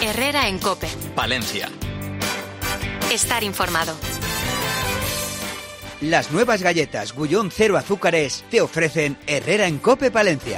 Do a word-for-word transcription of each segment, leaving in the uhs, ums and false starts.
Herrera en COPE. Palencia. Estar informado. Las nuevas galletas Gullón Cero Azúcares te ofrecen Herrera en COPE Palencia.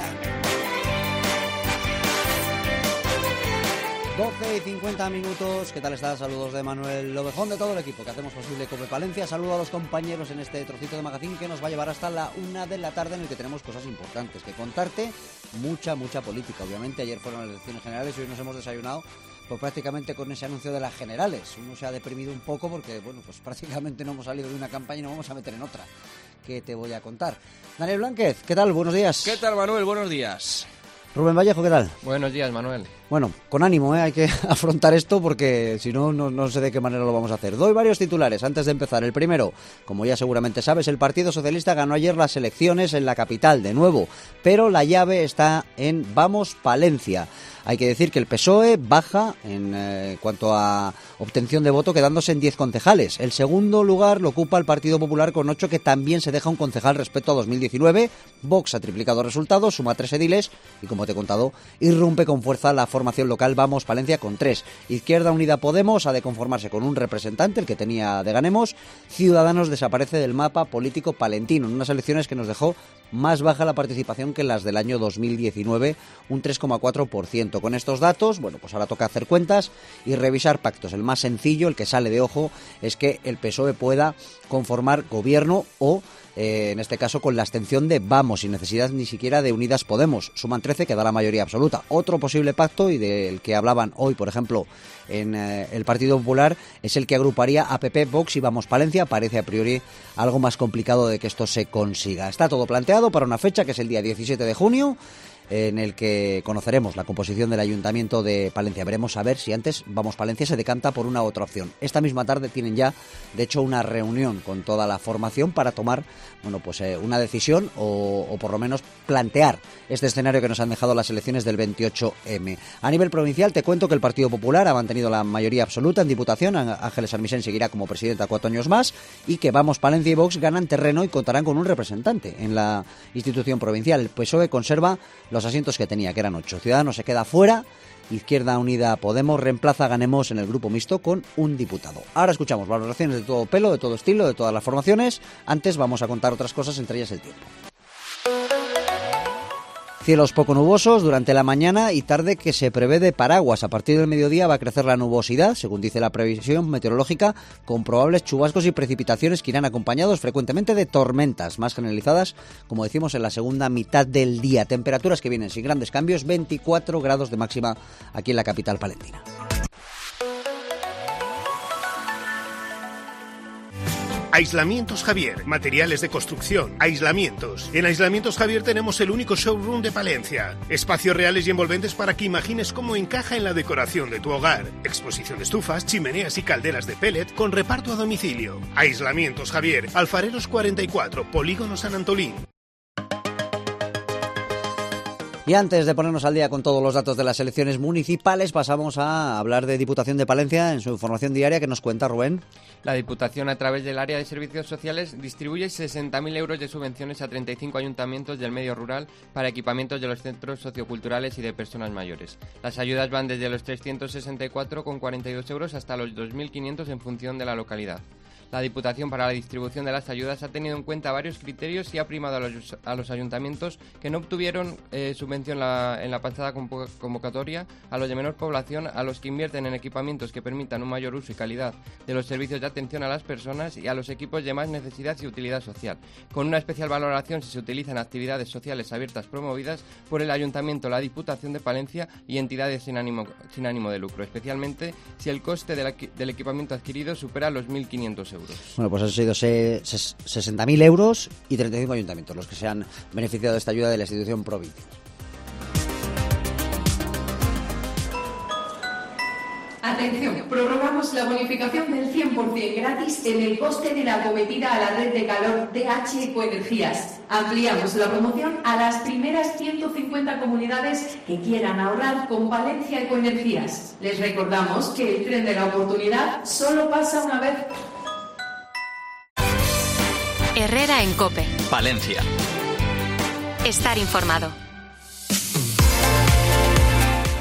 doce y cincuenta minutos, ¿qué tal estás? Saludos de Manuel Lobejón, de todo el equipo que hacemos posible COPE Palencia. Saludo a los compañeros en este trocito de magazín que nos va a llevar hasta la una de la tarde, en el que tenemos cosas importantes que contarte. Mucha, mucha política, obviamente. Ayer fueron las elecciones generales y hoy nos hemos desayunado pues prácticamente con ese anuncio de las generales. Uno se ha deprimido un poco porque, bueno, pues prácticamente no hemos salido de una campaña y nos vamos a meter en otra, que te voy a contar. Daniel Blánquez, ¿qué tal? Buenos días. ¿Qué tal, Manuel? Buenos días. Rubén Vallejo, ¿qué tal? Buenos días, Manuel. Bueno, con ánimo, ¿eh? Hay que afrontar esto porque si no, no, no sé de qué manera lo vamos a hacer. Doy varios titulares antes de empezar. El primero, como ya seguramente sabes, el Partido Socialista ganó ayer las elecciones en la capital, de nuevo, pero la llave está en Vamos Palencia. Hay que decir que el P S O E baja en eh, cuanto a obtención de voto, quedándose en diez concejales. El segundo lugar lo ocupa el Partido Popular con ocho, que también se deja un concejal respecto a dos mil diecinueve. Vox ha triplicado resultados, suma tres ediles y, como te he contado, irrumpe con fuerza la formación local Vamos Palencia con tres. Izquierda Unida Podemos ha de conformarse con un representante, el que tenía de Ganemos. Ciudadanos desaparece del mapa político palentino en unas elecciones que nos dejó más baja la participación que las del año dos mil diecinueve, un tres coma cuatro por ciento. Con estos datos, bueno, pues ahora toca hacer cuentas y revisar pactos. El más sencillo, el que sale de ojo, es que el P S O E pueda conformar gobierno o, eh, en este caso, con la abstención de Vamos, sin necesidad ni siquiera de Unidas Podemos. Suman trece, que da la mayoría absoluta. Otro posible pacto, y del que hablaban hoy, por ejemplo, en eh, el Partido Popular, es el que agruparía a P P, Vox y Vamos Palencia. Parece a priori algo más complicado de que esto se consiga. Está todo planteado para una fecha que es el día diecisiete de junio, en el que conoceremos la composición del Ayuntamiento de Palencia. Veremos a ver si antes Vamos Palencia se decanta por una u otra opción. Esta misma tarde tienen ya, de hecho, una reunión con toda la formación para tomar, bueno, pues eh, una decisión o, o por lo menos plantear este escenario que nos han dejado las elecciones del veintiocho eme. A nivel provincial te cuento que el Partido Popular ha mantenido la mayoría absoluta en Diputación. Ángeles Armisen seguirá como presidenta cuatro años más, y que Vamos Palencia y Vox ganan terreno y contarán con un representante en la institución provincial. El P S O E conserva los asientos que tenía, que eran ocho. Ciudadanos se queda fuera. Izquierda Unida Podemos reemplaza a Ganemos en el grupo mixto con un diputado. Ahora escuchamos valoraciones de todo pelo, de todo estilo, de todas las formaciones. Antes vamos a contar otras cosas, entre ellas el tiempo. Cielos poco nubosos durante la mañana y tarde, que se prevé de paraguas. A partir del mediodía va a crecer la nubosidad, según dice la previsión meteorológica, con probables chubascos y precipitaciones que irán acompañados frecuentemente de tormentas más generalizadas, como decimos, en la segunda mitad del día. Temperaturas que vienen sin grandes cambios, veinticuatro grados de máxima aquí en la capital palentina. Aislamientos Javier, materiales de construcción, aislamientos. En Aislamientos Javier tenemos el único showroom de Palencia. Espacios reales y envolventes para que imagines cómo encaja en la decoración de tu hogar. Exposición de estufas, chimeneas y calderas de pellet con reparto a domicilio. Aislamientos Javier, Alfareros cuarenta y cuatro, Polígono San Antolín. Y antes de ponernos al día con todos los datos de las elecciones municipales, pasamos a hablar de Diputación de Palencia en su información diaria. ¿Qué nos cuenta, Rubén? La Diputación, a través del área de servicios sociales, distribuye sesenta mil euros de subvenciones a treinta y cinco ayuntamientos del medio rural para equipamientos de los centros socioculturales y de personas mayores. Las ayudas van desde los trescientos sesenta y cuatro coma cuarenta y dos euros hasta los dos mil quinientos en función de la localidad. La Diputación, para la distribución de las ayudas, ha tenido en cuenta varios criterios y ha primado a los, a los ayuntamientos que no obtuvieron eh, subvención la, en la pasada convocatoria, a los de menor población, a los que invierten en equipamientos que permitan un mayor uso y calidad de los servicios de atención a las personas, y a los equipos de más necesidad y utilidad social, con una especial valoración si se utilizan actividades sociales abiertas promovidas por el Ayuntamiento, la Diputación de Palencia y entidades sin ánimo, sin ánimo de lucro, especialmente si el coste del, del equipamiento adquirido supera los mil quinientos euros. Bueno, pues han sido sesenta mil euros y treinta y cinco ayuntamientos los que se han beneficiado de esta ayuda de la institución provincial. Atención, prorrogamos la bonificación del cien por ciento gratis en el coste de la acometida a la red de calor D H Ecoenergías. Ampliamos la promoción a las primeras ciento cincuenta comunidades que quieran ahorrar con Palencia Ecoenergías. Les recordamos que el tren de la oportunidad solo pasa una vez. Herrera en COPE. Palencia. Estar informado.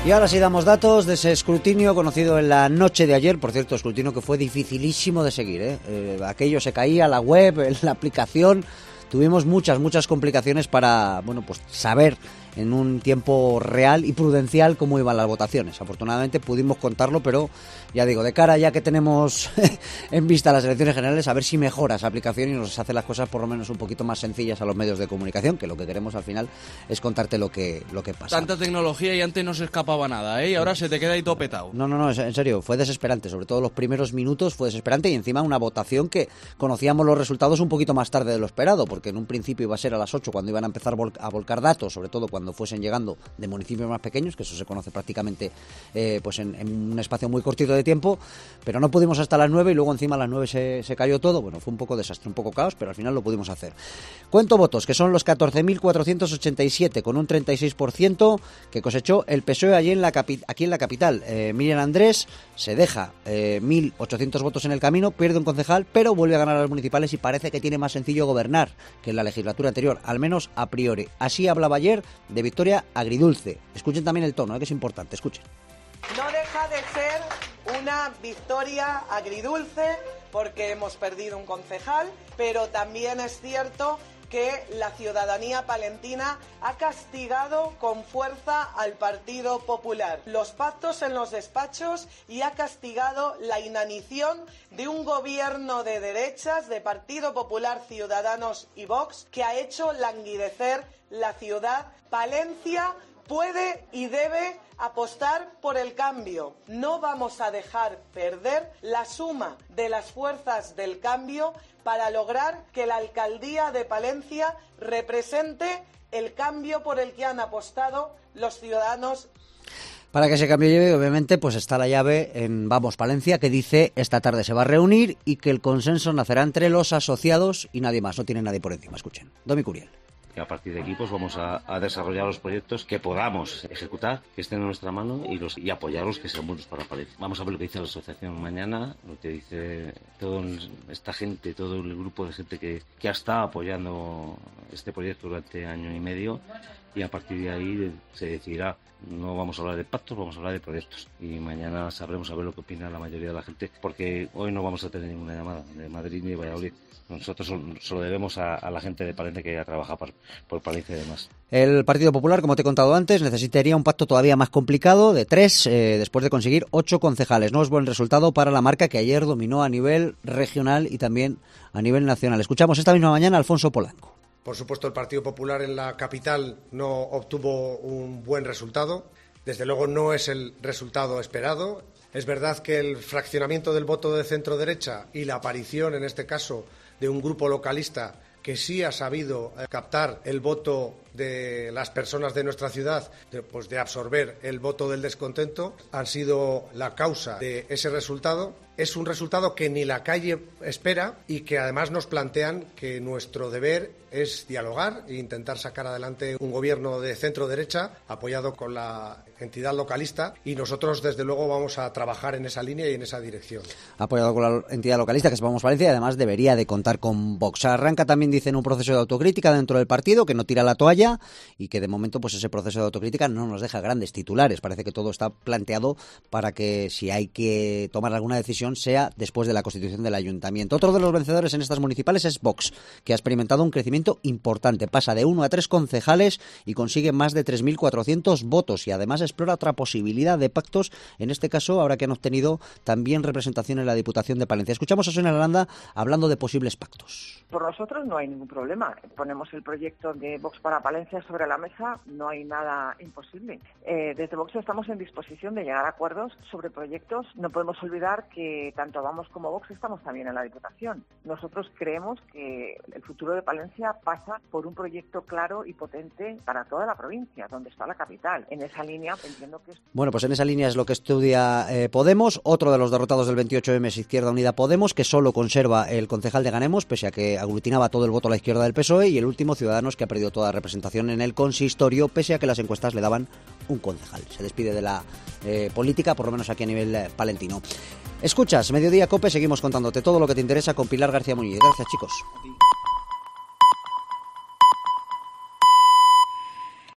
Y ahora sí damos datos de ese escrutinio conocido en la noche de ayer. Por cierto, escrutinio que fue dificilísimo de seguir, ¿eh? Eh, aquello se caía, la web, en la aplicación. Tuvimos muchas, muchas complicaciones para, bueno, pues saber en un tiempo real y prudencial cómo iban las votaciones. Afortunadamente pudimos contarlo, pero ya digo, de cara ya que tenemos en vista las elecciones generales, a ver si mejora esa aplicación y nos hace las cosas por lo menos un poquito más sencillas a los medios de comunicación, que lo que queremos al final es contarte lo que, lo que pasa. Tanta tecnología y antes no se escapaba nada, ¿eh? Y ahora se te queda ahí todo petado. No, no, no, en serio, fue desesperante, sobre todo los primeros minutos fue desesperante y encima una votación que conocíamos los resultados un poquito más tarde de lo esperado, porque en un principio iba a ser a las ocho cuando iban a empezar a volcar datos, sobre todo cuando fuesen llegando de municipios más pequeños, que eso se conoce prácticamente eh, pues en, en un espacio muy cortito de tiempo, pero no pudimos hasta las nueve y luego encima a las nueve se, se cayó todo. Bueno, fue un poco desastre, un poco caos, pero al final lo pudimos hacer. Cuento votos, que son los catorce mil cuatrocientos ochenta y siete, con un treinta y seis por ciento que cosechó el P S O E allí en la capi- aquí en la capital. Eh, Miriam Andrés se deja eh, mil ochocientos votos en el camino, pierde un concejal, pero vuelve a ganar a las municipales y parece que tiene más sencillo gobernar que en la legislatura anterior, al menos a priori. Así hablaba ayer de victoria agridulce. Escuchen también el tono, ¿eh? Que es importante, escuchen. No deja de ser una victoria agridulce porque hemos perdido un concejal, pero también es cierto que la ciudadanía palentina ha castigado con fuerza al Partido Popular, los pactos en los despachos y ha castigado la inanición de un gobierno de derechas, de Partido Popular, Ciudadanos y Vox, que ha hecho languidecer la ciudad. Palencia puede y debe apostar por el cambio. No vamos a dejar perder la suma de las fuerzas del cambio para lograr que la alcaldía de Palencia represente el cambio por el que han apostado los ciudadanos. Para que ese cambio lleve, obviamente, pues está la llave en Vamos Palencia, que dice esta tarde se va a reunir y que el consenso nacerá entre los asociados y nadie más, no tiene nadie por encima. Escuchen. Domi Curiel. Y a partir de aquí pues vamos a, a desarrollar los proyectos que podamos ejecutar, que estén en nuestra mano y los y apoyarlos, que sean buenos para Palencia. Vamos a ver lo que dice la asociación mañana, lo que dice toda esta gente, todo el grupo de gente que, que ha estado apoyando este proyecto durante año y medio, y a partir de ahí se decidirá. No vamos a hablar de pactos, vamos a hablar de proyectos. Y mañana sabremos a ver lo que opina la mayoría de la gente, porque hoy no vamos a tener ninguna llamada de Madrid ni de Valladolid. Nosotros solo debemos a, a la gente de Palencia que ya trabaja por, por Palencia y demás. El Partido Popular, como te he contado antes, necesitaría un pacto todavía más complicado de tres, eh, después de conseguir ocho concejales. No es buen resultado para la marca que ayer dominó a nivel regional y también a nivel nacional. Escuchamos esta misma mañana a Alfonso Polanco. Por supuesto, el Partido Popular en la capital no obtuvo un buen resultado. Desde luego no es el resultado esperado. Es verdad que el fraccionamiento del voto de centro-derecha y la aparición, en este caso, de un grupo localista que sí ha sabido captar el voto de las personas de nuestra ciudad, de, pues de absorber el voto del descontento, han sido la causa de ese resultado. Es un resultado que ni la calle espera y que además nos plantean que nuestro deber es dialogar e intentar sacar adelante un gobierno de centro-derecha apoyado con la entidad localista, y nosotros desde luego vamos a trabajar en esa línea y en esa dirección. Apoyado con la entidad localista, que es Vamos Palencia, y además debería de contar con Vox. Arranca también, dicen, un proceso de autocrítica dentro del partido, que no tira la toalla y que de momento pues ese proceso de autocrítica no nos deja grandes titulares. Parece que todo está planteado para que si hay que tomar alguna decisión sea después de la constitución del ayuntamiento. Otro de los vencedores en estas municipales es Vox, que ha experimentado un crecimiento importante. Pasa de uno a tres concejales y consigue más de tres mil cuatrocientos votos, y además explora otra posibilidad de pactos, en este caso ahora que han obtenido también representación en la Diputación de Palencia. Escuchamos a Sonia Lalanda hablando de posibles pactos. Por nosotros no hay ningún problema. Ponemos el proyecto de Vox para Palencia sobre la mesa, no hay nada imposible. Eh, desde Vox estamos en disposición de llegar a acuerdos sobre proyectos. No podemos olvidar que tanto Vamos como Vox estamos también en la Diputación. Nosotros creemos que el futuro de Palencia pasa por un proyecto claro y potente para toda la provincia, donde está la capital. En esa línea entiendo que es... Bueno, pues en esa línea es lo que estudia eh, Podemos. Otro de los derrotados del veintiocho eme es Izquierda Unida Podemos, que solo conserva el concejal de Ganemos, pese a que aglutinaba todo el voto a la izquierda del P S O E, y el último, Ciudadanos, que ha perdido toda representación en el consistorio, pese a que las encuestas le daban un concejal. Se despide de la eh, política, por lo menos aquí a nivel eh, palentino. Escuchas Mediodía Cope, seguimos contándote todo lo que te interesa con Pilar García Muñiz. Gracias, chicos.